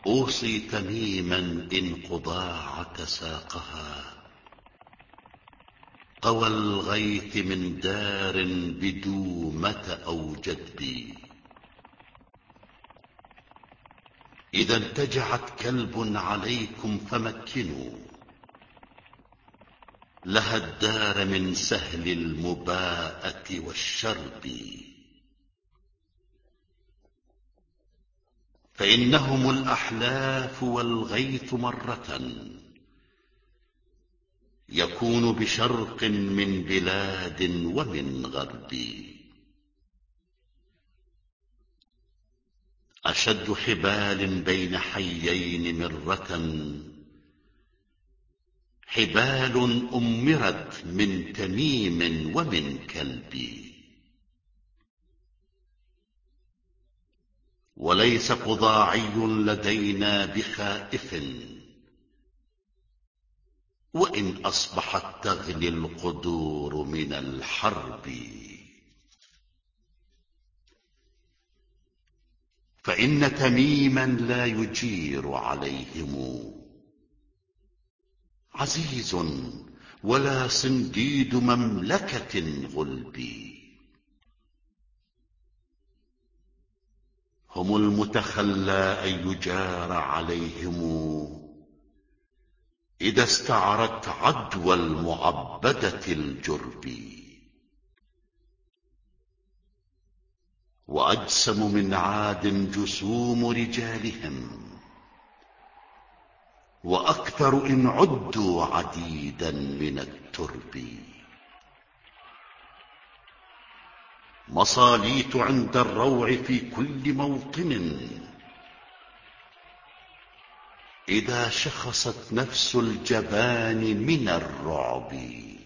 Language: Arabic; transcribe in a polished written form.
أوصي تميما إن قضاعة ساقها قوى الغيث من دار بدومة أو جدبي. إذا انتجعت كلب عليكم فمكنوا لها الدار من سهل المباءة والشرب. فإنهم الأحلاف والغيث مرة يكون بشرق من بلاد ومن غرب. أشد حبال بين حيين مرة حبال أمرت من تميم ومن كلب. وليس قضاعي لدينا بخائف وإن أصبحت تغلي القدور من الحرب. فإن تميما لا يجير عليهم عزيز ولا صنديد مملكة غلب. هم المتخلى أن يجار عليهم إذا استعرت عدوى المعبدة الجرب. وأجسم من عاد جسوم رجالهم وأكثر إن عدوا عديدا من الترب. مصاليت عند الروع في كل موطن إذا شخصت نفس الجبان من الرعب.